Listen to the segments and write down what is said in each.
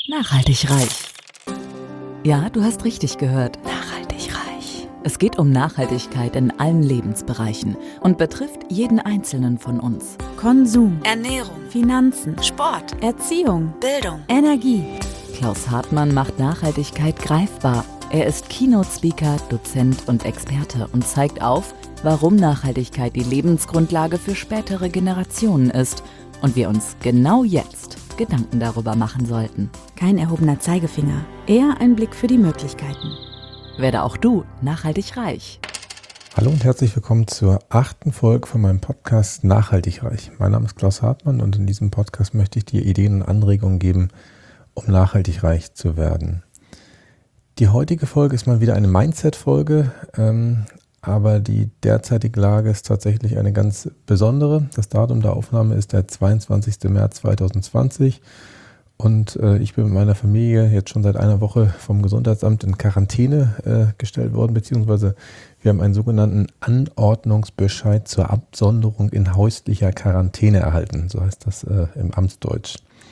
Nachhaltig reich. Ja, du hast richtig gehört. Nachhaltig reich. Es geht um Nachhaltigkeit in allen Lebensbereichen und betrifft jeden Einzelnen von uns. Konsum, Ernährung, Finanzen, Sport, Erziehung, Bildung, Energie. Klaus Hartmann macht Nachhaltigkeit greifbar. Er ist Keynote-Speaker, Dozent und Experte und zeigt auf, warum Nachhaltigkeit die Lebensgrundlage für spätere Generationen ist und wir uns genau jetzt Gedanken darüber machen sollten. Kein erhobener Zeigefinger, eher ein Blick für die Möglichkeiten. Werde auch du nachhaltig reich. Hallo und herzlich willkommen zur 8. Folge von meinem Podcast Nachhaltig reich. Mein Name ist Klaus Hartmann und in diesem Podcast möchte ich dir Ideen und Anregungen geben, um nachhaltig reich zu werden. Die heutige Folge ist mal wieder eine Mindset-Folge, aber die derzeitige Lage ist tatsächlich eine ganz besondere. Das Datum der Aufnahme ist der 22. März 2020 und ich bin mit meiner Familie jetzt schon seit einer Woche vom Gesundheitsamt in Quarantäne gestellt worden, beziehungsweise wir haben einen sogenannten Anordnungsbescheid zur Absonderung in häuslicher Quarantäne erhalten. So heißt das im Amtsdeutsch.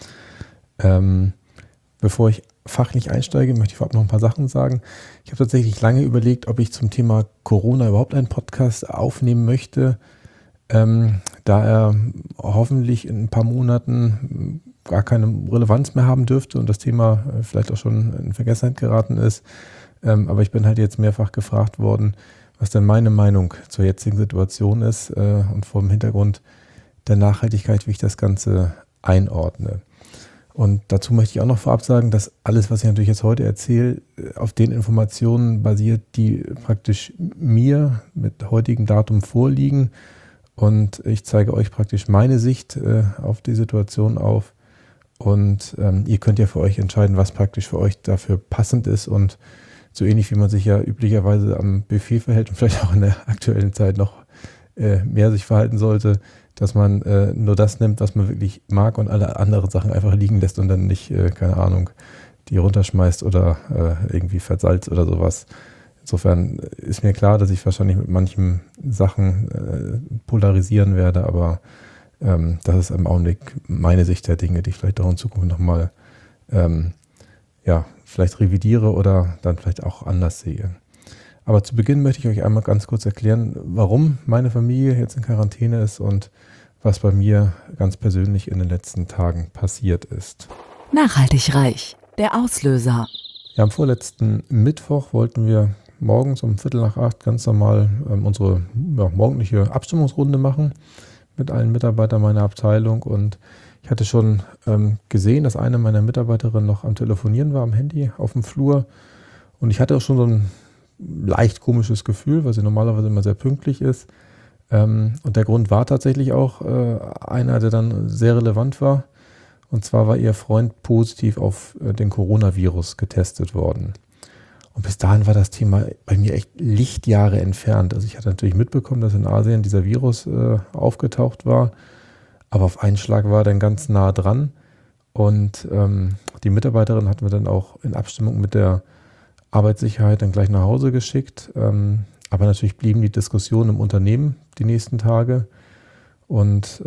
Bevor ich fachlich einsteige, möchte ich vorab noch ein paar Sachen sagen. Ich habe tatsächlich lange überlegt, ob ich zum Thema Corona überhaupt einen Podcast aufnehmen möchte, da er hoffentlich in ein paar Monaten gar keine Relevanz mehr haben dürfte und das Thema vielleicht auch schon in Vergessenheit geraten ist. Aber ich bin halt jetzt mehrfach gefragt worden, was denn meine Meinung zur jetzigen Situation ist und vor dem Hintergrund der Nachhaltigkeit, wie ich das Ganze einordne. Und dazu möchte ich auch noch vorab sagen, dass alles, was ich natürlich jetzt heute erzähle, auf den Informationen basiert, die praktisch mir mit heutigem Datum vorliegen. Und ich zeige euch praktisch meine Sicht auf die Situation auf. Und ihr könnt ja für euch entscheiden, was praktisch für euch dafür passend ist. Und so ähnlich wie man sich ja üblicherweise am Buffet verhält und vielleicht auch in der aktuellen Zeit noch mehr sich verhalten sollte, dass man nur das nimmt, was man wirklich mag und alle anderen Sachen einfach liegen lässt und dann nicht, keine Ahnung, die runterschmeißt oder irgendwie versalzt oder sowas. Insofern ist mir klar, dass ich wahrscheinlich mit manchen Sachen polarisieren werde, aber das ist im Augenblick meine Sicht der Dinge, die ich vielleicht auch in Zukunft nochmal vielleicht revidiere oder dann vielleicht auch anders sehe. Aber zu Beginn möchte ich euch einmal ganz kurz erklären, warum meine Familie jetzt in Quarantäne ist und was bei mir ganz persönlich in den letzten Tagen passiert ist. Nachhaltig reich. Der Auslöser. Ja, am vorletzten Mittwoch wollten wir morgens um 7:45 ganz normal unsere morgendliche Abstimmungsrunde machen mit allen Mitarbeitern meiner Abteilung. Und ich hatte schon gesehen, dass eine meiner Mitarbeiterinnen noch am Telefonieren war, am Handy, auf dem Flur. Und ich hatte auch schon so ein leicht komisches Gefühl, weil sie normalerweise immer sehr pünktlich ist. Und der Grund war tatsächlich auch einer, der dann sehr relevant war. Und zwar war ihr Freund positiv auf den Coronavirus getestet worden. Und bis dahin war das Thema bei mir echt Lichtjahre entfernt. Also ich hatte natürlich mitbekommen, dass in Asien dieser Virus aufgetaucht war. Aber auf einen Schlag war er dann ganz nah dran. Und die Mitarbeiterin hatten wir dann auch in Abstimmung mit der Arbeitssicherheit dann gleich nach Hause geschickt. Aber natürlich blieben die Diskussionen im Unternehmen die nächsten Tage. Und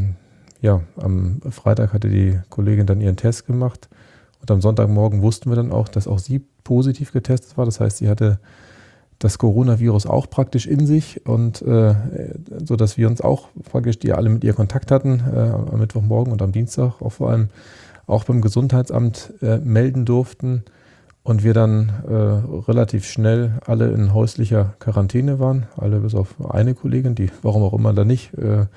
am Freitag hatte die Kollegin dann ihren Test gemacht. Und am Sonntagmorgen wussten wir dann auch, dass auch sie positiv getestet war. Das heißt, sie hatte das Coronavirus auch praktisch in sich. Und so dass wir uns auch praktisch, die alle mit ihr Kontakt hatten, am Mittwochmorgen und am Dienstag auch vor allem auch beim Gesundheitsamt melden durften. Und wir dann relativ schnell alle in häuslicher Quarantäne waren, alle bis auf eine Kollegin, die warum auch immer da nicht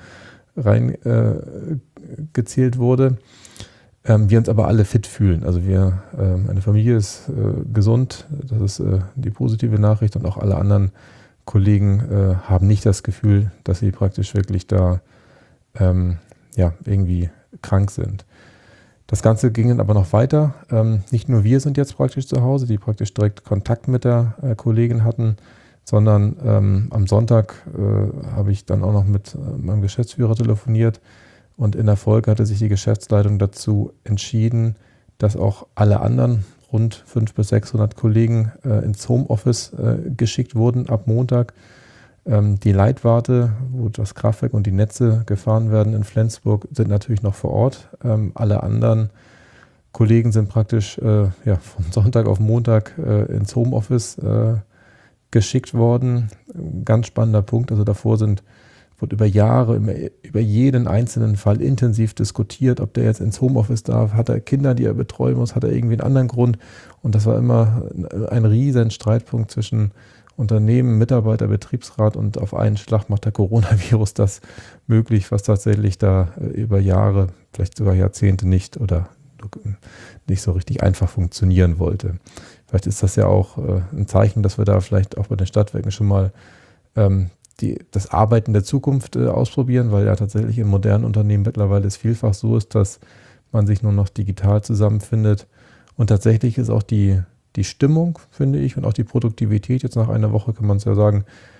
reingezählt wurde. Wir uns aber alle fit fühlen. Also meine Familie ist gesund, das ist die positive Nachricht und auch alle anderen Kollegen haben nicht das Gefühl, dass sie praktisch wirklich da irgendwie krank sind. Das Ganze ging dann aber noch weiter. Nicht nur wir sind jetzt praktisch zu Hause, die praktisch direkt Kontakt mit der Kollegin hatten, sondern am Sonntag habe ich dann auch noch mit meinem Geschäftsführer telefoniert und in der Folge hatte sich die Geschäftsleitung dazu entschieden, dass auch alle anderen rund 500 bis 600 Kollegen ins Homeoffice geschickt wurden ab Montag. Die Leitwarte, wo das Kraftwerk und die Netze gefahren werden in Flensburg, sind natürlich noch vor Ort. Alle anderen Kollegen sind praktisch von Sonntag auf Montag ins Homeoffice geschickt worden. Ganz spannender Punkt. Also davor wird über Jahre, über jeden einzelnen Fall intensiv diskutiert, ob der jetzt ins Homeoffice darf, hat er Kinder, die er betreuen muss, hat er irgendwie einen anderen Grund. Und das war immer ein riesen Streitpunkt zwischen Unternehmen, Mitarbeiter, Betriebsrat, und auf einen Schlag macht der Coronavirus das möglich, was tatsächlich da über Jahre, vielleicht sogar Jahrzehnte nicht so richtig einfach funktionieren wollte. Vielleicht ist das ja auch ein Zeichen, dass wir da vielleicht auch bei den Stadtwerken schon mal das Arbeiten der Zukunft ausprobieren, weil ja tatsächlich in modernen Unternehmen mittlerweile es vielfach so ist, dass man sich nur noch digital zusammenfindet. Und tatsächlich ist auch die Stimmung, finde ich, und auch die Produktivität, jetzt nach einer Woche kann man es ja sagen,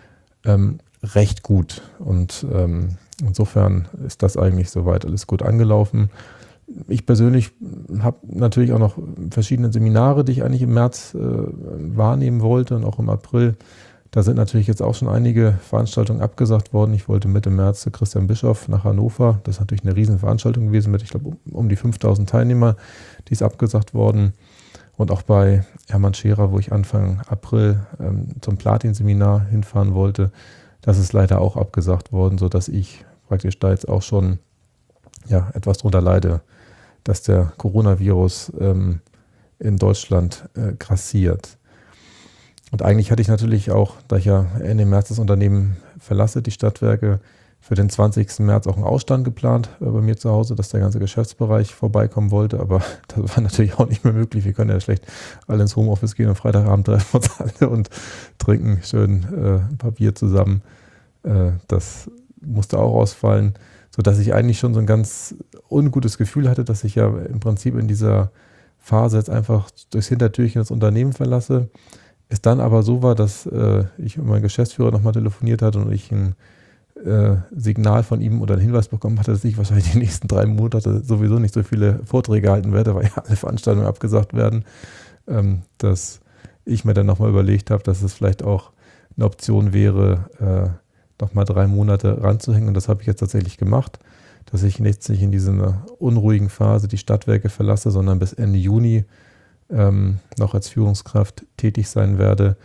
recht gut. Und insofern ist das eigentlich soweit alles gut angelaufen. Ich persönlich habe natürlich auch noch verschiedene Seminare, die ich eigentlich im März wahrnehmen wollte und auch im April. Da sind natürlich jetzt auch schon einige Veranstaltungen abgesagt worden. Ich wollte Mitte März zu Christian Bischoff nach Hannover. Das ist natürlich eine Riesenveranstaltung gewesen mit, ich glaube, um die 5000 Teilnehmer. Die ist abgesagt worden. Und auch bei Hermann Scherer, wo ich Anfang April zum Platin-Seminar hinfahren wollte, das ist leider auch abgesagt worden, sodass ich praktisch da jetzt auch schon etwas drunter leide, dass der Coronavirus in Deutschland grassiert. Und eigentlich hatte ich natürlich auch, da ich ja Ende März das Unternehmen verlasse, die Stadtwerke, für den 20. März auch einen Ausstand geplant bei mir zu Hause, dass der ganze Geschäftsbereich vorbeikommen wollte. Aber das war natürlich auch nicht mehr möglich. Wir können ja schlecht alle ins Homeoffice gehen und Freitagabend treffen wir uns alle und trinken schön ein paar Bier zusammen. Das musste auch ausfallen, sodass ich eigentlich schon so ein ganz ungutes Gefühl hatte, dass ich ja im Prinzip in dieser Phase jetzt einfach durchs Hintertürchen das Unternehmen verlasse. Es dann aber so war, dass ich mit meinem Geschäftsführer nochmal telefoniert hatte und ich ein Signal von ihm oder einen Hinweis bekommen hatte, dass ich wahrscheinlich die nächsten 3 Monate sowieso nicht so viele Vorträge halten werde, weil ja alle Veranstaltungen abgesagt werden, dass ich mir dann nochmal überlegt habe, dass es vielleicht auch eine Option wäre, nochmal 3 Monate ranzuhängen. Und das habe ich jetzt tatsächlich gemacht, dass ich nicht in dieser unruhigen Phase die Stadtwerke verlasse, sondern bis Ende Juni noch als Führungskraft tätig sein werde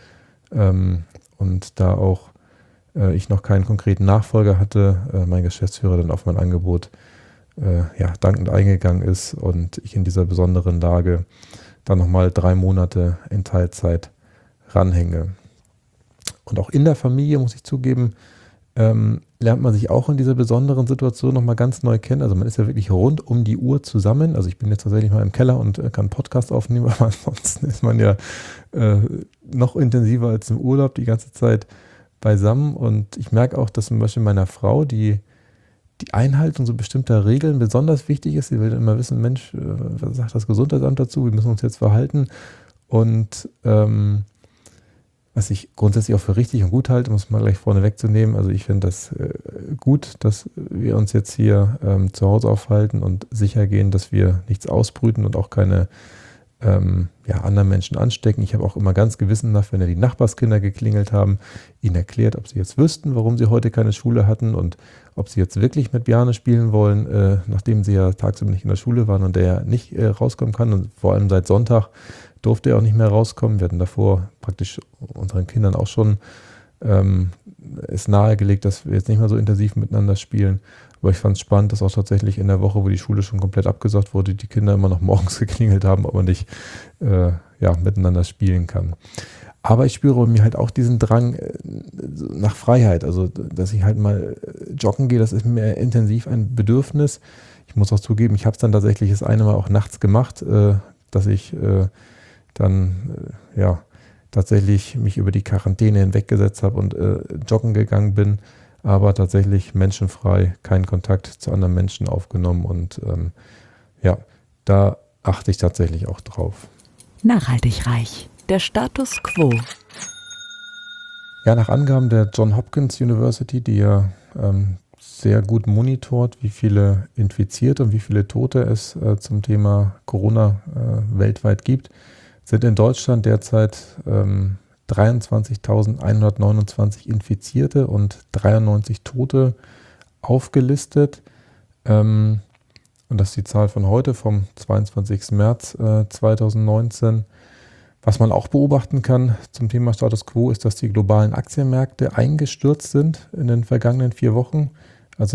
und da auch ich noch keinen konkreten Nachfolger hatte, mein Geschäftsführer dann auf mein Angebot dankend eingegangen ist und ich in dieser besonderen Lage dann nochmal 3 Monate in Teilzeit ranhänge. Und auch in der Familie, muss ich zugeben, lernt man sich auch in dieser besonderen Situation nochmal ganz neu kennen. Also man ist ja wirklich rund um die Uhr zusammen. Also ich bin jetzt tatsächlich mal im Keller und kann einen Podcast aufnehmen, aber ansonsten ist man ja noch intensiver als im Urlaub die ganze Zeit beisammen. Und ich merke auch, dass zum Beispiel meiner Frau die Einhaltung so bestimmter Regeln besonders wichtig ist. Sie will immer wissen, Mensch, was sagt das Gesundheitsamt dazu? Wie müssen wir uns jetzt verhalten? Und was ich grundsätzlich auch für richtig und gut halte, um es mal gleich vorne wegzunehmen. Also ich finde das gut, dass wir uns jetzt hier zu Hause aufhalten und sicher gehen, dass wir nichts ausbrüten und auch keine anderen Menschen anstecken. Ich habe auch immer ganz gewissenhaft, wenn ja die Nachbarskinder geklingelt haben, ihnen erklärt, ob sie jetzt wüssten, warum sie heute keine Schule hatten und ob sie jetzt wirklich mit Bjarne spielen wollen, nachdem sie ja tagsüber nicht in der Schule waren und der ja nicht rauskommen kann. Und vor allem seit Sonntag durfte er auch nicht mehr rauskommen. Wir hatten davor praktisch unseren Kindern auch schon es nahegelegt, dass wir jetzt nicht mehr so intensiv miteinander spielen. Aber ich fand es spannend, dass auch tatsächlich in der Woche, wo die Schule schon komplett abgesagt wurde, die Kinder immer noch morgens geklingelt haben, ob man nicht miteinander spielen kann. Aber ich spüre bei mir halt auch diesen Drang nach Freiheit. Also, dass ich halt mal joggen gehe, das ist mir intensiv ein Bedürfnis. Ich muss auch zugeben, ich habe es dann tatsächlich das eine Mal auch nachts gemacht, dass ich tatsächlich mich über die Quarantäne hinweggesetzt habe und joggen gegangen bin, aber tatsächlich menschenfrei, keinen Kontakt zu anderen Menschen aufgenommen und da achte ich tatsächlich auch drauf. Nachhaltig reich. Der Status quo. Ja, nach Angaben der Johns Hopkins University, die ja sehr gut monitort, wie viele Infizierte und wie viele Tote es zum Thema Corona weltweit gibt, sind in Deutschland derzeit 23.129 Infizierte und 93 Tote aufgelistet. Und Und das ist die Zahl von heute, vom 22. März 2019. Was man auch beobachten kann zum Thema Status Quo ist, dass die globalen Aktienmärkte eingestürzt sind in den vergangenen 4 Wochen. Also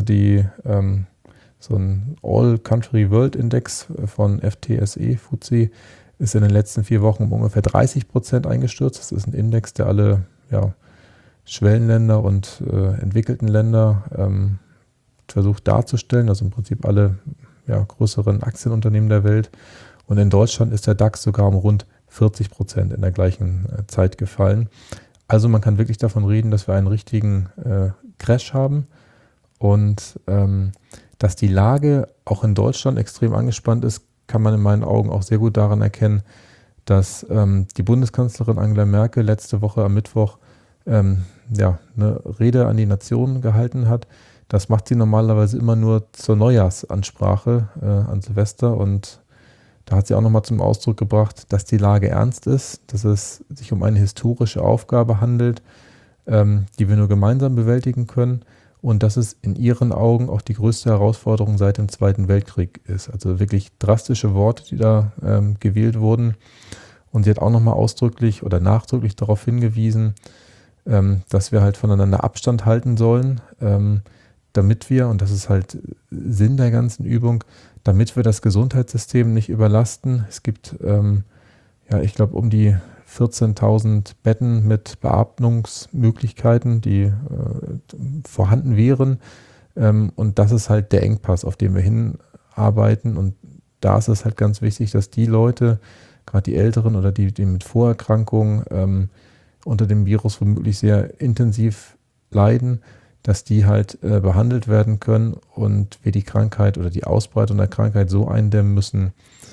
so ein All-Country-World-Index von FTSE, FTSE, ist in den letzten 4 Wochen um ungefähr 30% eingestürzt. Das ist ein Index, der alle Schwellenländer und entwickelten Länder versucht darzustellen. Also im Prinzip alle größeren Aktienunternehmen der Welt. Und in Deutschland ist der DAX sogar um rund 40% in der gleichen Zeit gefallen. Also man kann wirklich davon reden, dass wir einen richtigen Crash haben und dass die Lage auch in Deutschland extrem angespannt ist, kann man in meinen Augen auch sehr gut daran erkennen, dass die Bundeskanzlerin Angela Merkel letzte Woche am Mittwoch eine Rede an die Nation gehalten hat. Das macht sie normalerweise immer nur zur Neujahrsansprache an Silvester, und da hat sie auch nochmal zum Ausdruck gebracht, dass die Lage ernst ist, dass es sich um eine historische Aufgabe handelt, die wir nur gemeinsam bewältigen können, und dass es in ihren Augen auch die größte Herausforderung seit dem Zweiten Weltkrieg ist. Also wirklich drastische Worte, die da gewählt wurden. Und sie hat auch nochmal ausdrücklich oder nachdrücklich darauf hingewiesen, dass wir halt voneinander Abstand halten sollen, damit wir, und das ist halt Sinn der ganzen Übung, damit wir das Gesundheitssystem nicht überlasten. Es gibt, ich glaube, um die 14.000 Betten mit Beatmungsmöglichkeiten, die vorhanden wären. Und das ist halt der Engpass, auf den wir hinarbeiten. Und da ist es halt ganz wichtig, dass die Leute, gerade die Älteren oder die mit Vorerkrankungen unter dem Virus womöglich sehr intensiv leiden, dass die halt behandelt werden können und wir die Krankheit oder die Ausbreitung der Krankheit so eindämmen müssen,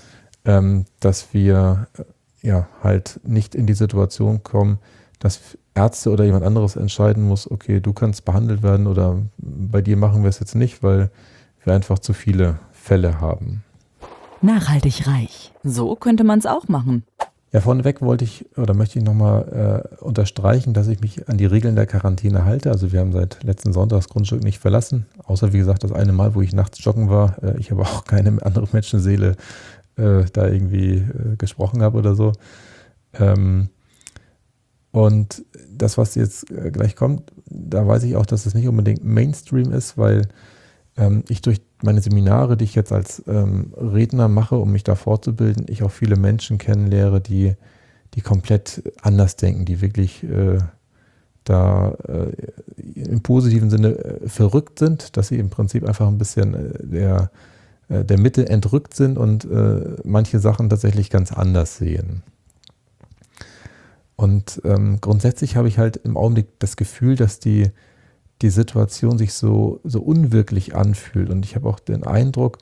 dass wir halt nicht in die Situation kommen, dass Ärzte oder jemand anderes entscheiden muss, okay, du kannst behandelt werden oder bei dir machen wir es jetzt nicht, weil wir einfach zu viele Fälle haben. Nachhaltig reich. So könnte man es auch machen. Ja, vorneweg möchte ich nochmal unterstreichen, dass ich mich an die Regeln der Quarantäne halte. Also wir haben seit letzten Sonntag das Grundstück nicht verlassen, außer wie gesagt das eine Mal, wo ich nachts joggen war. Ich aber auch keine andere Menschenseele da irgendwie gesprochen habe oder so. Und das, was jetzt gleich kommt, da weiß ich auch, dass es nicht unbedingt Mainstream ist, weil ich durch meine Seminare, die ich jetzt als Redner mache, um mich da fortzubilden, ich auch viele Menschen kennenlehre, die komplett anders denken, die wirklich im positiven Sinne verrückt sind, dass sie im Prinzip einfach ein bisschen der Mitte entrückt sind und manche Sachen tatsächlich ganz anders sehen. Und grundsätzlich habe ich halt im Augenblick das Gefühl, dass die Situation sich so unwirklich anfühlt. Und ich habe auch den Eindruck,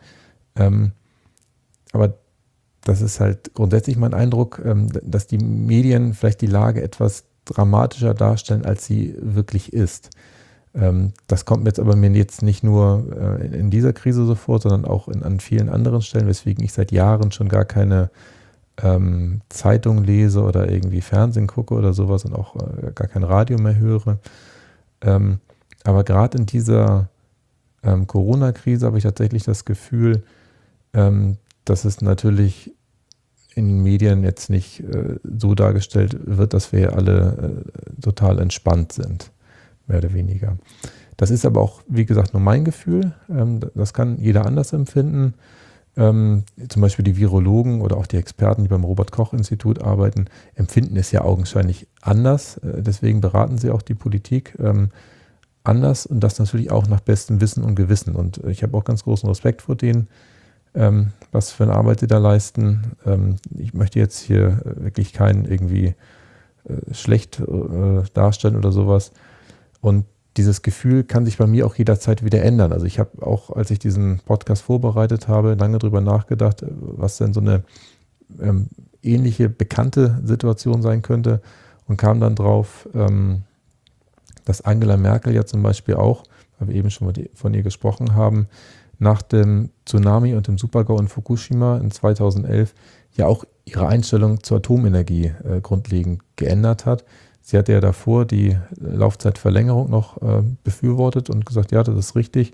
aber das ist halt grundsätzlich mein Eindruck, dass die Medien vielleicht die Lage etwas dramatischer darstellen, als sie wirklich ist. Das kommt mir jetzt aber jetzt nicht nur in dieser Krise so vor, sondern auch an vielen anderen Stellen, weswegen ich seit Jahren schon gar keine Zeitung lese oder irgendwie Fernsehen gucke oder sowas und auch gar kein Radio mehr höre. Aber gerade in dieser Corona-Krise habe ich tatsächlich das Gefühl, dass es natürlich in den Medien jetzt nicht so dargestellt wird, dass wir alle total entspannt sind, mehr oder weniger. Das ist aber auch, wie gesagt, nur mein Gefühl. Das kann jeder anders empfinden. Zum Beispiel die Virologen oder auch die Experten, die beim Robert-Koch-Institut arbeiten, empfinden es ja augenscheinlich anders. Deswegen beraten sie auch die Politik anders und das natürlich auch nach bestem Wissen und Gewissen. Und ich habe auch ganz großen Respekt vor denen, was für eine Arbeit sie da leisten. Ich möchte jetzt hier wirklich keinen irgendwie schlecht darstellen oder sowas. Und dieses Gefühl kann sich bei mir auch jederzeit wieder ändern. Also ich habe auch, als ich diesen Podcast vorbereitet habe, lange drüber nachgedacht, was denn so eine ähnliche, bekannte Situation sein könnte und kam dann drauf, dass Angela Merkel ja zum Beispiel auch, weil wir eben schon von ihr gesprochen haben, nach dem Tsunami und dem Super-GAU in Fukushima in 2011 ja auch ihre Einstellung zur Atomenergie grundlegend geändert hat. Sie hatte ja davor die Laufzeitverlängerung noch befürwortet und gesagt, ja, das ist richtig.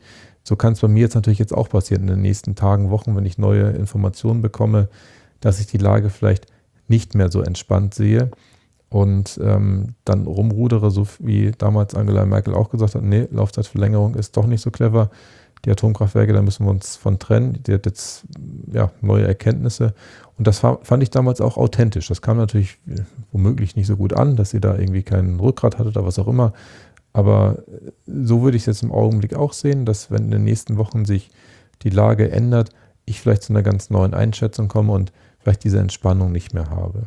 so kann es bei mir jetzt natürlich jetzt auch passieren in den nächsten Tagen, Wochen, wenn ich neue Informationen bekomme, dass ich die Lage vielleicht nicht mehr so entspannt sehe und dann rumrudere, so wie damals Angela Merkel auch gesagt hat, nee, Laufzeitverlängerung ist doch nicht so clever. Die Atomkraftwerke, da müssen wir uns von trennen. Die hat jetzt neue Erkenntnisse. Und das fand ich damals auch authentisch. Das kam natürlich womöglich nicht so gut an, dass sie da irgendwie kein Rückgrat hatte oder was auch immer. Aber so würde ich es jetzt im Augenblick auch sehen, dass wenn in den nächsten Wochen sich die Lage ändert, ich vielleicht zu einer ganz neuen Einschätzung komme und vielleicht diese Entspannung nicht mehr habe.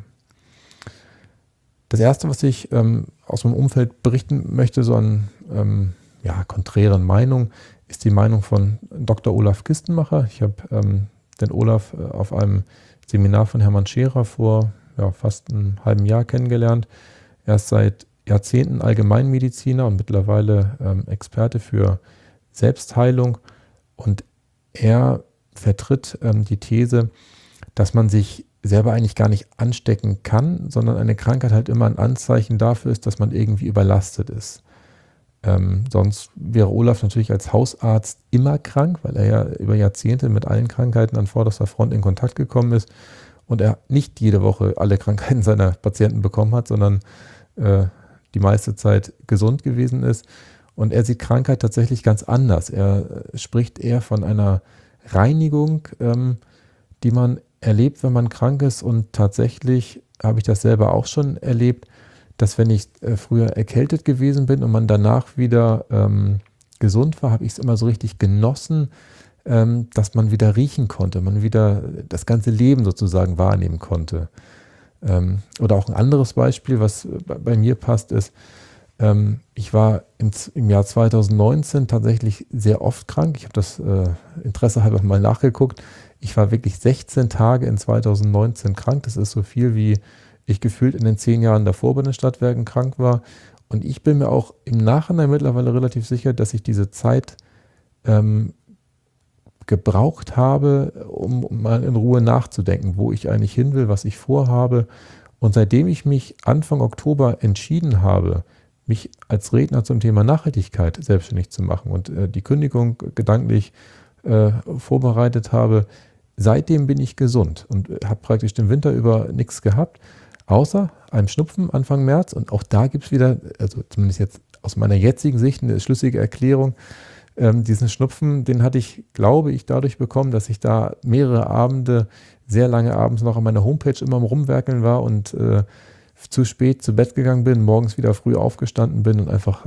Das Erste, was ich aus meinem Umfeld berichten möchte, so an konträren Meinungen, ist die Meinung von Dr. Olaf Kistenmacher. Ich habe den Olaf auf einem Seminar von Hermann Scherer vor fast einem halben Jahr kennengelernt. Er ist seit Jahrzehnten Allgemeinmediziner und mittlerweile Experte für Selbstheilung. Und er vertritt die These, dass man sich selber eigentlich gar nicht anstecken kann, sondern eine Krankheit halt immer ein Anzeichen dafür ist, dass man irgendwie überlastet ist. Sonst wäre Olaf natürlich als Hausarzt immer krank, weil er ja über Jahrzehnte mit allen Krankheiten an vorderster Front in Kontakt gekommen ist und er nicht jede Woche alle Krankheiten seiner Patienten bekommen hat, sondern die meiste Zeit gesund gewesen ist. Und er sieht Krankheit tatsächlich ganz anders. Er spricht eher von einer Reinigung, die man erlebt, wenn man krank ist. Und tatsächlich habe ich das selber auch schon erlebt, dass wenn ich früher erkältet gewesen bin und man danach wieder gesund war, habe ich es immer so richtig genossen, dass man wieder riechen konnte, man wieder das ganze Leben sozusagen wahrnehmen konnte. Oder auch ein anderes Beispiel, was bei mir passt, ist, ich war im Jahr 2019 tatsächlich sehr oft krank. Ich habe das Interesse halber mal nachgeguckt. Ich war wirklich 16 Tage in 2019 krank. Das ist so viel, wie ich gefühlt in den 10 Jahren davor bei den Stadtwerken krank war. Und ich bin mir auch im Nachhinein mittlerweile relativ sicher, dass ich diese Zeit gebraucht habe, um mal in Ruhe nachzudenken, wo ich eigentlich hin will, was ich vorhabe. Und seitdem ich mich Anfang Oktober entschieden habe, mich als Redner zum Thema Nachhaltigkeit selbstständig zu machen und die Kündigung gedanklich vorbereitet habe, seitdem bin ich gesund und habe praktisch den Winter über nichts gehabt, außer einem Schnupfen Anfang März. Und auch da gibt es wieder, also zumindest jetzt aus meiner jetzigen Sicht, eine schlüssige Erklärung. Diesen Schnupfen, den hatte ich, glaube ich, dadurch bekommen, dass ich da mehrere Abende, sehr lange abends noch an meiner Homepage immer am Rumwerkeln war und zu spät zu Bett gegangen bin, morgens wieder früh aufgestanden bin und einfach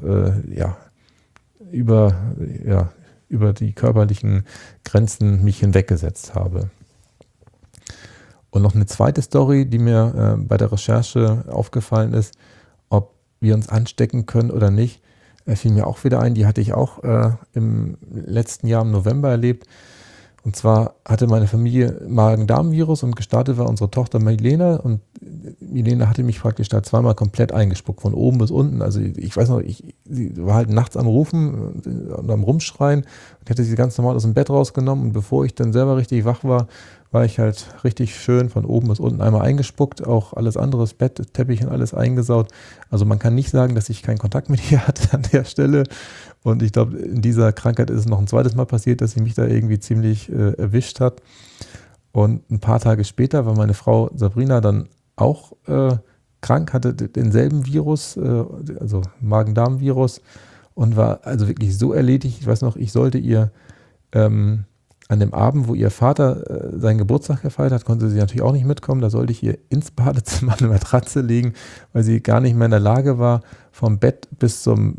über die körperlichen Grenzen mich hinweggesetzt habe. Und noch eine zweite Story, die mir bei der Recherche aufgefallen ist, ob wir uns anstecken können oder nicht, fiel mir auch wieder ein. Die hatte ich auch im letzten Jahr im November erlebt. Und zwar hatte meine Familie Magen-Darm-Virus und gestartet war unsere Tochter Milena. Und Milena hatte mich praktisch da zweimal komplett eingespuckt, von oben bis unten. Also ich weiß noch, sie war halt nachts am Rufen und am Rumschreien und hätte sie ganz normal aus dem Bett rausgenommen. Und bevor ich dann selber richtig wach war, war ich halt richtig schön von oben bis unten einmal eingespuckt, auch alles andere, das Bett, Teppich und alles eingesaut. Also man kann nicht sagen, dass ich keinen Kontakt mit ihr hatte an der Stelle. Und ich glaube, in dieser Krankheit ist es noch ein zweites Mal passiert, dass sie mich da irgendwie ziemlich erwischt hat. Und ein paar Tage später war meine Frau Sabrina dann auch krank, hatte denselben Virus, also Magen-Darm-Virus und war also wirklich so erledigt. Ich weiß noch, ich sollte ihr an dem Abend, wo ihr Vater seinen Geburtstag gefeiert hat, konnte sie natürlich auch nicht mitkommen. Da sollte ich ihr ins Badezimmer eine Matratze legen, weil sie gar nicht mehr in der Lage war, vom Bett bis zum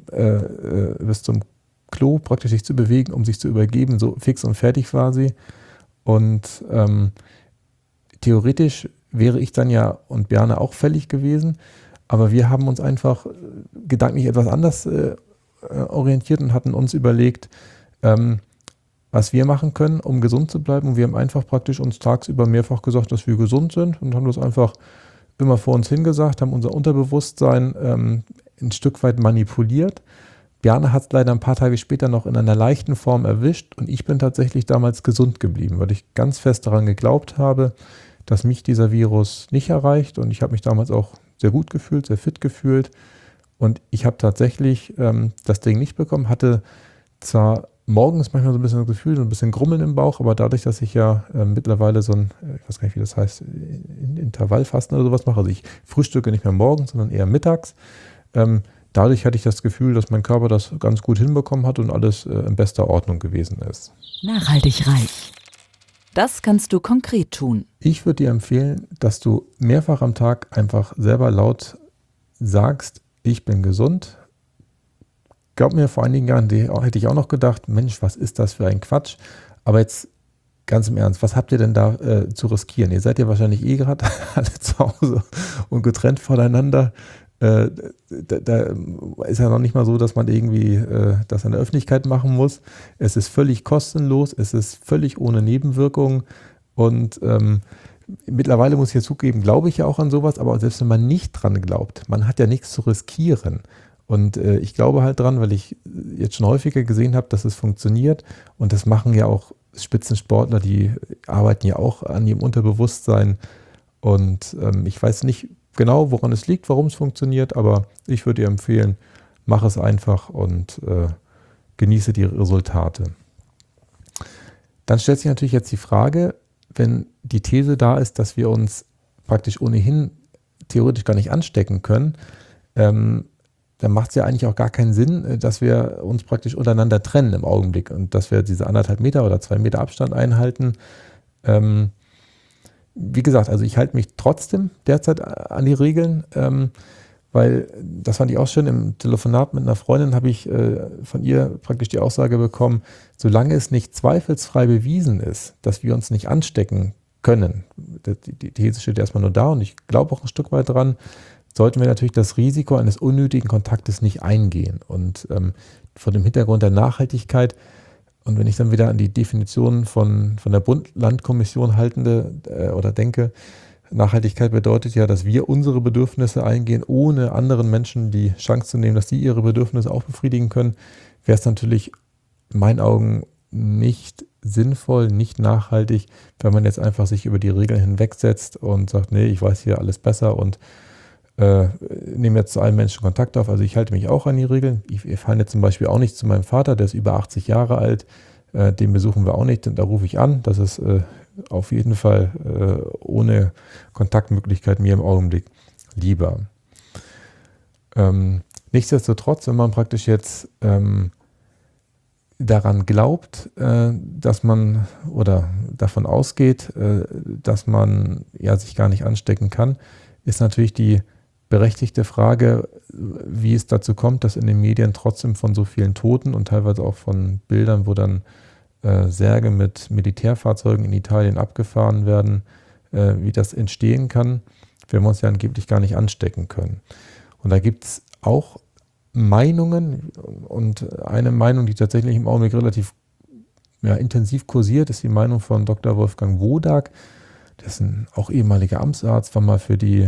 Klo praktisch sich zu bewegen, um sich zu übergeben. So fix und fertig war sie. Und theoretisch wäre ich dann ja und Bjarne auch fällig gewesen. Aber wir haben uns einfach gedanklich etwas anders orientiert und hatten uns überlegt, was wir machen können, um gesund zu bleiben. Und wir haben einfach praktisch uns tagsüber mehrfach gesagt, dass wir gesund sind und haben das einfach immer vor uns hingesagt, haben unser Unterbewusstsein ein Stück weit manipuliert. Bjarne hat es leider ein paar Tage später noch in einer leichten Form erwischt und ich bin tatsächlich damals gesund geblieben, weil ich ganz fest daran geglaubt habe, dass mich dieser Virus nicht erreicht und ich habe mich damals auch sehr gut gefühlt, sehr fit gefühlt und ich habe tatsächlich das Ding nicht bekommen, hatte zwar morgens manchmal so ein bisschen das Gefühl, so ein bisschen Grummeln im Bauch, aber dadurch, dass ich ja mittlerweile so ein, ich weiß gar nicht, wie das heißt, Intervallfasten oder sowas mache, also ich frühstücke nicht mehr morgens, sondern eher mittags, dadurch hatte ich das Gefühl, dass mein Körper das ganz gut hinbekommen hat und alles in bester Ordnung gewesen ist. Nachhaltig reich. Das kannst du konkret tun. Ich würde dir empfehlen, dass du mehrfach am Tag einfach selber laut sagst, ich bin gesund. Glaub mir, vor einigen Jahren hätte ich auch noch gedacht, Mensch, was ist das für ein Quatsch? Aber jetzt ganz im Ernst, was habt ihr denn da zu riskieren? Ihr seid ja wahrscheinlich gerade alle zu Hause und getrennt voneinander. Da ist ja noch nicht mal so, dass man irgendwie das in der Öffentlichkeit machen muss. Es ist völlig kostenlos, es ist völlig ohne Nebenwirkungen und mittlerweile muss ich ja zugeben, glaube ich ja auch an sowas, aber selbst wenn man nicht dran glaubt, man hat ja nichts zu riskieren. Und ich glaube halt dran, weil ich jetzt schon häufiger gesehen habe, dass es funktioniert und das machen ja auch Spitzensportler, die arbeiten ja auch an ihrem Unterbewusstsein und ich weiß nicht genau, woran es liegt, warum es funktioniert, aber ich würde dir empfehlen, mach es einfach und genieße die Resultate. Dann stellt sich natürlich jetzt die Frage, wenn die These da ist, dass wir uns praktisch ohnehin theoretisch gar nicht anstecken können, dann macht es ja eigentlich auch gar keinen Sinn, dass wir uns praktisch untereinander trennen im Augenblick und dass wir diese 1,5 Meter oder 2 Meter Abstand einhalten. Wie gesagt, also ich halte mich trotzdem derzeit an die Regeln, weil das fand ich auch schön, im Telefonat mit einer Freundin habe ich von ihr praktisch die Aussage bekommen, solange es nicht zweifelsfrei bewiesen ist, dass wir uns nicht anstecken können, die These steht erstmal nur da und ich glaube auch ein Stück weit dran, sollten wir natürlich das Risiko eines unnötigen Kontaktes nicht eingehen. Und vor dem Hintergrund der Nachhaltigkeit, und wenn ich dann wieder an die Definition von der Bund-Land-Kommission denke, Nachhaltigkeit bedeutet ja, dass wir unsere Bedürfnisse eingehen, ohne anderen Menschen die Chance zu nehmen, dass sie ihre Bedürfnisse auch befriedigen können, wäre es natürlich in meinen Augen nicht sinnvoll, nicht nachhaltig, wenn man jetzt einfach sich über die Regeln hinwegsetzt und sagt, nee, ich weiß hier alles besser und nehme jetzt zu allen Menschen Kontakt auf. Also ich halte mich auch an die Regeln. Ich fahre jetzt zum Beispiel auch nicht zu meinem Vater, der ist über 80 Jahre alt. Den besuchen wir auch nicht, da rufe ich an. Das ist auf jeden Fall ohne Kontaktmöglichkeit mir im Augenblick lieber. Nichtsdestotrotz, wenn man praktisch jetzt daran glaubt, dass man oder davon ausgeht, dass man ja sich gar nicht anstecken kann, ist natürlich die berechtigte Frage, wie es dazu kommt, dass in den Medien trotzdem von so vielen Toten und teilweise auch von Bildern, wo dann Särge mit Militärfahrzeugen in Italien abgefahren werden, wie das entstehen kann, wenn wir uns ja angeblich gar nicht anstecken können. Und da gibt es auch Meinungen und eine Meinung, die tatsächlich im Augenblick relativ intensiv kursiert, ist die Meinung von Dr. Wolfgang Wodak. Der ist auch ehemaliger Amtsarzt, war mal für die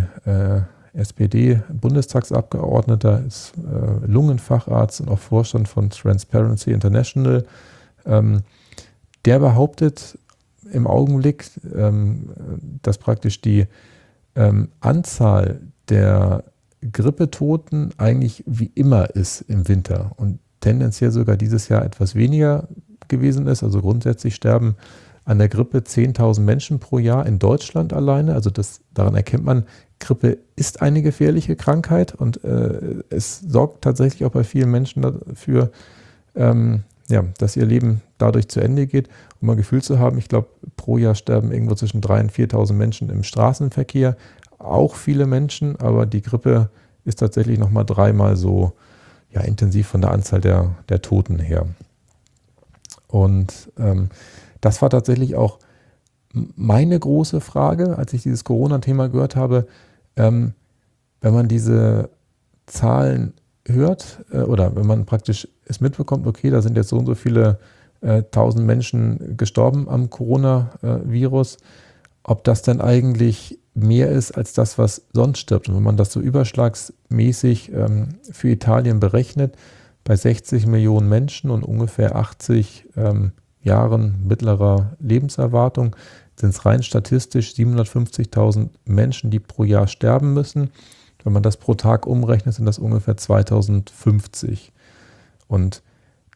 SPD-Bundestagsabgeordneter, ist Lungenfacharzt und auch Vorstand von Transparency International. Der behauptet im Augenblick, dass praktisch die Anzahl der Grippetoten eigentlich wie immer ist im Winter und tendenziell sogar dieses Jahr etwas weniger gewesen ist. Also grundsätzlich sterben an der Grippe 10.000 Menschen pro Jahr in Deutschland alleine. Also daran erkennt man, Grippe ist eine gefährliche Krankheit und es sorgt tatsächlich auch bei vielen Menschen dafür, dass ihr Leben dadurch zu Ende geht. Um ein Gefühl zu haben, ich glaube, pro Jahr sterben irgendwo zwischen 3.000 und 4.000 Menschen im Straßenverkehr. Auch viele Menschen, aber die Grippe ist tatsächlich nochmal 3-mal so intensiv von der Anzahl der Toten her. Und das war tatsächlich auch meine große Frage, als ich dieses Corona-Thema gehört habe. Wenn man diese Zahlen hört oder wenn man praktisch es mitbekommt, okay, da sind jetzt so und so viele 1.000 Menschen gestorben am Coronavirus, ob das dann eigentlich mehr ist als das, was sonst stirbt. Und wenn man das so überschlagsmäßig für Italien berechnet, bei 60 Millionen Menschen und ungefähr 80 Jahren mittlerer Lebenserwartung sind es rein statistisch 750.000 Menschen, die pro Jahr sterben müssen. Wenn man das pro Tag umrechnet, sind das ungefähr 2050. Und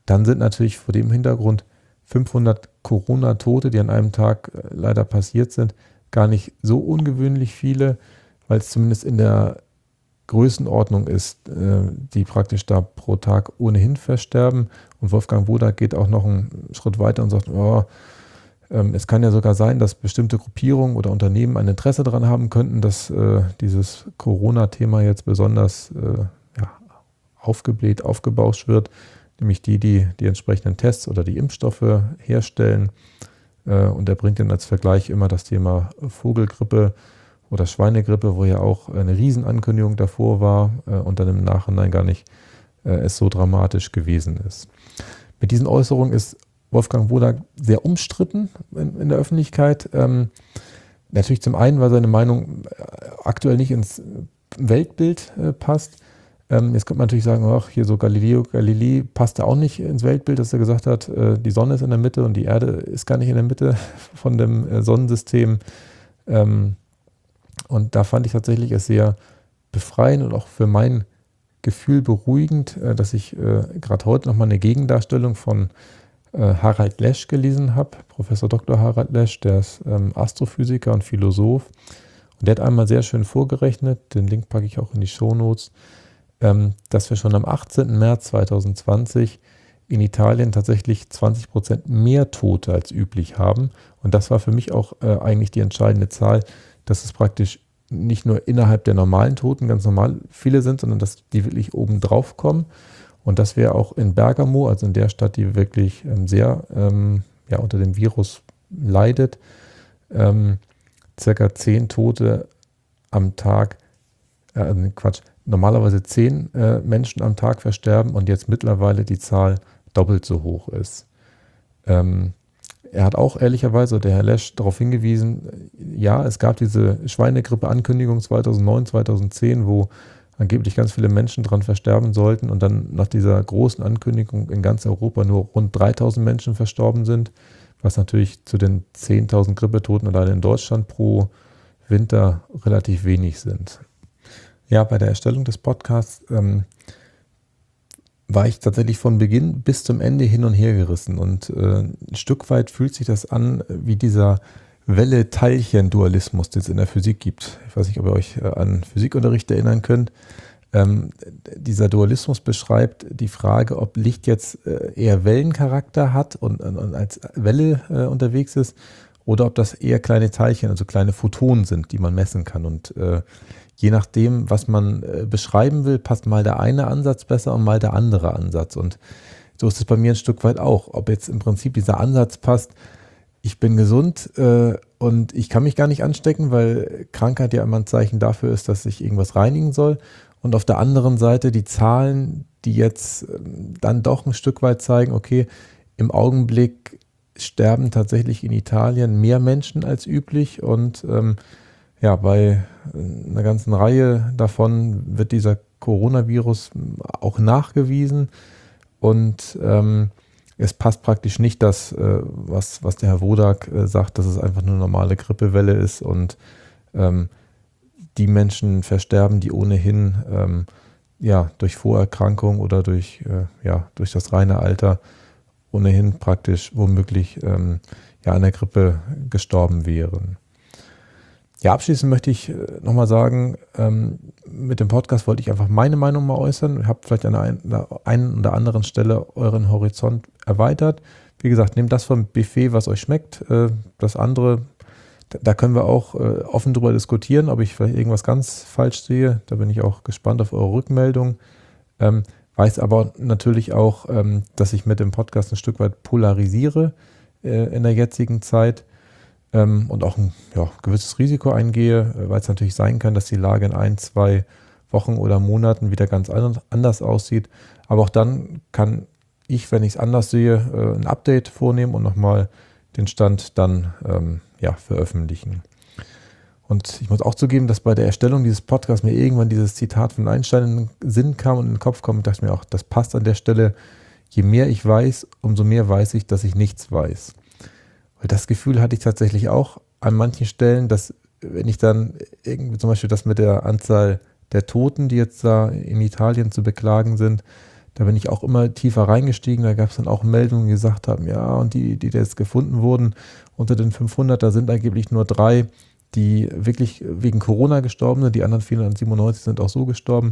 dann sind natürlich vor dem Hintergrund 500 Corona-Tote, die an einem Tag leider passiert sind, gar nicht so ungewöhnlich viele, weil es zumindest in der Größenordnung ist, die praktisch da pro Tag ohnehin versterben. Und Wolfgang Wodak geht auch noch einen Schritt weiter und sagt, es kann ja sogar sein, dass bestimmte Gruppierungen oder Unternehmen ein Interesse daran haben könnten, dass dieses Corona-Thema jetzt besonders aufgebläht, aufgebauscht wird, nämlich die entsprechenden Tests oder die Impfstoffe herstellen. Und er bringt dann als Vergleich immer das Thema Vogelgrippe oder Schweinegrippe, wo ja auch eine Riesenankündigung davor war und dann im Nachhinein gar nicht es so dramatisch gewesen ist. Mit diesen Äußerungen ist Wolfgang Wodak sehr umstritten in der Öffentlichkeit. Natürlich zum einen, weil seine Meinung aktuell nicht ins Weltbild passt. Jetzt könnte man natürlich sagen, hier so Galileo Galilei passt da auch nicht ins Weltbild, dass er gesagt hat, die Sonne ist in der Mitte und die Erde ist gar nicht in der Mitte von dem Sonnensystem. Und da fand ich tatsächlich es sehr befreiend und auch für mein Gefühl beruhigend, dass ich gerade heute nochmal eine Gegendarstellung von Harald Lesch gelesen habe, Professor Dr. Harald Lesch, der ist Astrophysiker und Philosoph. Und der hat einmal sehr schön vorgerechnet, den Link packe ich auch in die Shownotes, dass wir schon am 18. März 2020 in Italien tatsächlich 20% mehr Tote als üblich haben. Und das war für mich auch eigentlich die entscheidende Zahl, dass es praktisch nicht nur innerhalb der normalen Toten ganz normal viele sind, sondern dass die wirklich oben drauf kommen. Und dass wir auch in Bergamo, also in der Stadt, die wirklich sehr unter dem Virus leidet, circa 10 Tote am Tag, normalerweise 10 Menschen am Tag versterben und jetzt mittlerweile die Zahl doppelt so hoch ist. Er hat auch ehrlicherweise, der Herr Lesch, darauf hingewiesen, ja, es gab diese Schweinegrippe-Ankündigung 2009, 2010, wo angeblich ganz viele Menschen dran versterben sollten und dann nach dieser großen Ankündigung in ganz Europa nur rund 3000 Menschen verstorben sind, was natürlich zu den 10.000 Grippetoten allein in Deutschland pro Winter relativ wenig sind. Ja, bei der Erstellung des Podcasts war ich tatsächlich von Beginn bis zum Ende hin und her gerissen und ein Stück weit fühlt sich das an wie dieser Welle-Teilchen-Dualismus, den es in der Physik gibt. Ich weiß nicht, ob ihr euch an Physikunterricht erinnern könnt. Dieser Dualismus beschreibt die Frage, ob Licht jetzt eher Wellencharakter hat und als Welle unterwegs ist oder ob das eher kleine Teilchen, also kleine Photonen sind, die man messen kann. Und je nachdem, was man beschreiben will, passt mal der eine Ansatz besser und mal der andere Ansatz. Und so ist es bei mir ein Stück weit auch. Ob jetzt im Prinzip dieser Ansatz passt, ich bin gesund und ich kann mich gar nicht anstecken, weil Krankheit ja immer ein Zeichen dafür ist, dass ich irgendwas reinigen soll. Und auf der anderen Seite die Zahlen, die jetzt dann doch ein Stück weit zeigen, okay, im Augenblick sterben tatsächlich in Italien mehr Menschen als üblich und bei einer ganzen Reihe davon wird dieser Coronavirus auch nachgewiesen und es passt praktisch nicht das, was der Herr Wodak sagt, dass es einfach nur eine normale Grippewelle ist und die Menschen versterben, die ohnehin durch Vorerkrankung oder durch das reine Alter ohnehin praktisch womöglich an der Grippe gestorben wären. Ja, abschließend möchte ich nochmal sagen, mit dem Podcast wollte ich einfach meine Meinung mal äußern. Ich habe vielleicht an der einen oder anderen Stelle euren Horizont erweitert. Wie gesagt, nehmt das vom Buffet, was euch schmeckt. Das andere, da können wir auch offen drüber diskutieren, ob ich vielleicht irgendwas ganz falsch sehe. Da bin ich auch gespannt auf eure Rückmeldung. Weiß aber natürlich auch, dass ich mit dem Podcast ein Stück weit polarisiere in der jetzigen Zeit. Und auch ein gewisses Risiko eingehe, weil es natürlich sein kann, dass die Lage in 1, 2 Wochen oder Monaten wieder ganz anders aussieht. Aber auch dann kann ich, wenn ich es anders sehe, ein Update vornehmen und nochmal den Stand dann veröffentlichen. Und ich muss auch zugeben, dass bei der Erstellung dieses Podcasts mir irgendwann dieses Zitat von Einstein in den Sinn kam und in den Kopf kam und dachte mir auch, das passt an der Stelle. Je mehr ich weiß, umso mehr weiß ich, dass ich nichts weiß. Weil das Gefühl hatte ich tatsächlich auch an manchen Stellen, dass wenn ich dann irgendwie zum Beispiel das mit der Anzahl der Toten, die jetzt da in Italien zu beklagen sind, Da bin ich auch immer tiefer reingestiegen. Da gab es dann auch Meldungen, die gesagt haben, ja, und die jetzt gefunden wurden, unter den 500, da sind angeblich nur 3, die wirklich wegen Corona gestorben sind. Die anderen 497 sind auch so gestorben.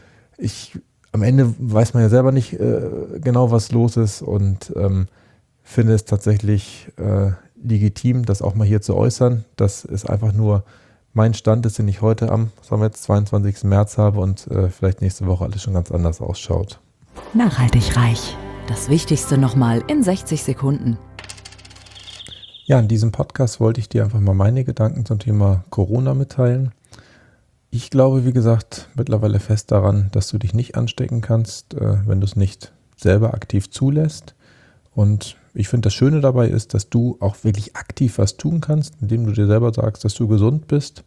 Am Ende weiß man ja selber nicht genau, was los ist, und finde es tatsächlich legitim, das auch mal hier zu äußern. Das ist einfach nur mein Stand, ist, den ich heute am 22. März habe und vielleicht nächste Woche alles schon ganz anders ausschaut. Nachhaltig reich. Das Wichtigste nochmal in 60 Sekunden. Ja, in diesem Podcast wollte ich dir einfach mal meine Gedanken zum Thema Corona mitteilen. Ich glaube, wie gesagt, mittlerweile fest daran, dass du dich nicht anstecken kannst, wenn du es nicht selber aktiv zulässt. Und ich finde, das Schöne dabei ist, dass du auch wirklich aktiv was tun kannst, indem du dir selber sagst, dass du gesund bist.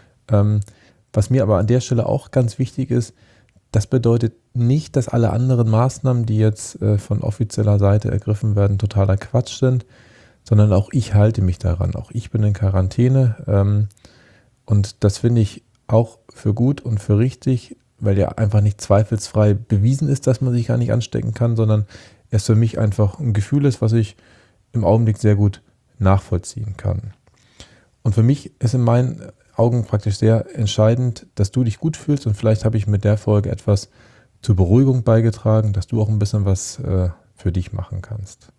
Was mir aber an der Stelle auch ganz wichtig ist, das bedeutet nicht, dass alle anderen Maßnahmen, die jetzt von offizieller Seite ergriffen werden, totaler Quatsch sind, sondern auch ich halte mich daran. Auch ich bin in Quarantäne, und das finde ich auch für gut und für richtig, weil ja einfach nicht zweifelsfrei bewiesen ist, dass man sich gar nicht anstecken kann, sondern es für mich einfach ein Gefühl ist, was ich im Augenblick sehr gut nachvollziehen kann. Und für mich ist in meinen Augen praktisch sehr entscheidend, dass du dich gut fühlst, und vielleicht habe ich mit der Folge etwas zur Beruhigung beigetragen, dass du auch ein bisschen was für dich machen kannst.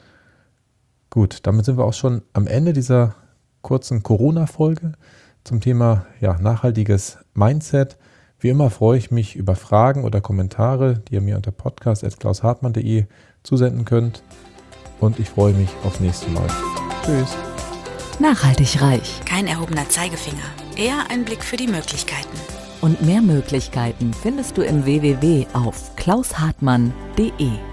Gut, damit sind wir auch schon am Ende dieser kurzen Corona-Folge zum Thema nachhaltiges Mindset. Wie immer freue ich mich über Fragen oder Kommentare, die ihr mir unter podcast@klaushartmann.de zusenden könnt. Und ich freue mich aufs nächste Mal. Tschüss. Nachhaltig reich. Kein erhobener Zeigefinger, eher ein Blick für die Möglichkeiten. Und mehr Möglichkeiten findest du im www auf klaushartmann.de.